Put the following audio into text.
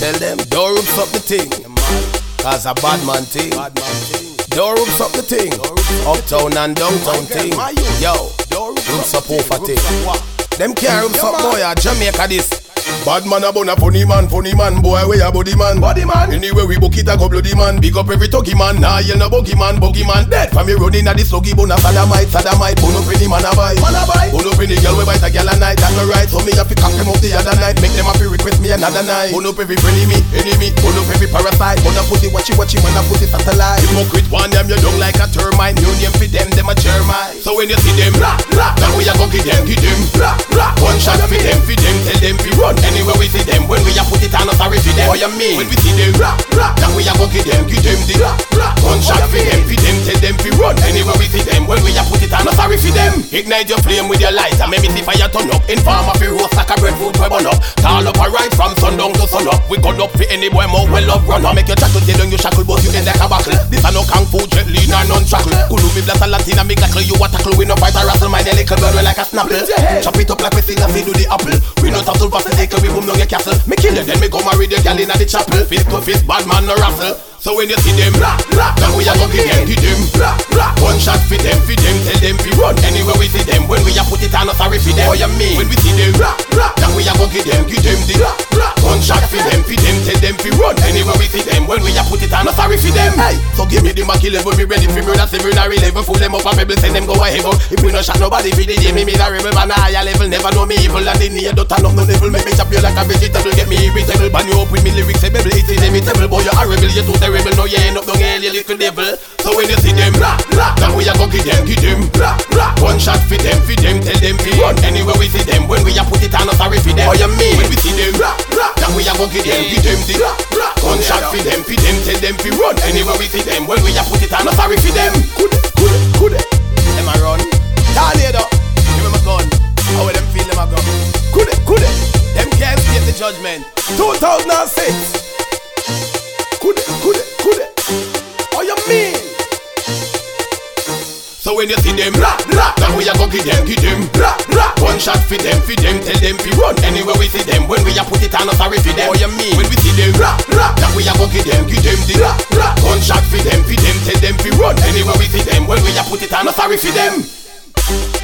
Tell them, don't roops up the thing, cause a bad man thing. Don't roops up the thing, uptown and downtown thing. Yo, roops up over thing. Them can't roops up boy at Jamaica this. Bad man a bun a funny man, boy we a body man. Anyway we book it a go bloody man. Big up every tuggy man, nah yell no buggy man dead. From me running a this sluggy bun a sodomite. Bun up any man a buy. Bun up any girl we bite a girl a night. That's no right, so me have to cock them up the other night. Make them happy request me another night. Bun up every friendly me, enemy. Bun up every parasite. Bun up put it watchy man a put it satellite. You walk with one them you don't like a termite. New name for them a germite. So when you see them, now we a go give them. One shot for them, tell them fi run. Anywhere we see them, when we a put it on, no sorry for them. What you mean? When we see them, now we a go give them the one shot for them, tell them fi run. Anywhere we see them, when we a put it on, no sorry for them. Ignite your flame with your light and make me see fire turn up. Inform of the roast like a breadfruit we burn up. Call up a right from sundown to sun up. We cut up for any boy more well love run up. Make your shackle tell you shackle, but you end like a buckle. This a no kung fu jet lean and non-shackle. Kulu me blast a Latina, me gackle. You a tackle, we no fight a rattle. My little bird we like a snapple. Chop it up like we sing and we do the apple. We no tackle for the take we boom down your castle. Me kill you, then me go marry the gal in the chapel. Fist to fist, bad man no rustle. So when you see them, now we a go give them. One shot for them, tell them fi run. Anywhere we see them, when we a put it on, no sorry for them. What you mean? When we see them, now we a go give them the one shot for them, tell them fi run. Anywhere we see them, when we a put it on, no sorry for them. Hey, so give me the Mackie level, me ready for murder, 7 or 11. Full them up a pebble, send them go a heaven. If we no shot nobody for the day, me a rebel, man a higher level. Never know me evil, and they need don't turn up no level. Make me chop you like a vegetable, get me irritable. Ban you up with me lyrics, a bebble, it's inevitable. Boy you horrible, you too terrible, no you end up down hell, you little devil. So when you see them, now we a go give them. One shot for them, tell them fi run. Anywhere we see them, when we a put it on, no sorry for them. What you mean? When we see them, now we a go give them the one shot for them, tell them fi run. Anywhere we see them, when we a put it on, no sorry for them. Could it? Them a run. Tornado, give me my gun. How will them feel them a go? Could it? Them can't escape the judgment. 2006. Could it? What you mean? So when you see them, now we a go give them. One shot for them, tell them fi run. Anywhere we see them, when we a put it on, no sorry for them. What you mean? When we see them, now we a go give them the one shot for them, tell them fi run. Anywhere we see them, when we a put it on, no sorry for them.